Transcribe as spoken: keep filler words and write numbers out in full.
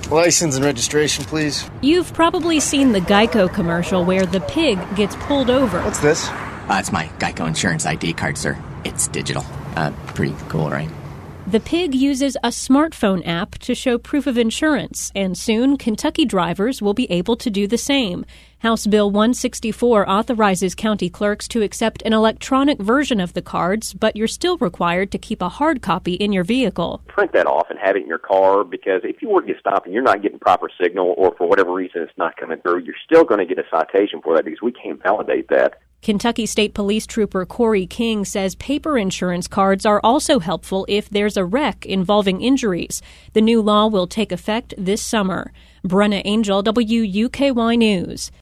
License and registration, please. You've probably seen the Geico commercial where the pig gets pulled over. What's this? Uh, it's my Geico Insurance I D card, sir. It's digital. Uh, pretty cool, right? The pig uses a smartphone app to show proof of insurance, and soon Kentucky drivers will be able to do the same. House Bill one sixty-four authorizes county clerks to accept an electronic version of the cards, but you're still required to keep a hard copy in your vehicle. Print that off and have it in your car, because if you were to get stopped and you're not getting proper signal, or for whatever reason it's not coming through, you're still going to get a citation for that, because we can't validate that. Kentucky State Police Trooper Corey King says paper insurance cards are also helpful if there's a wreck involving injuries. The new law will take effect this summer. Brenna Angel, W U K Y News.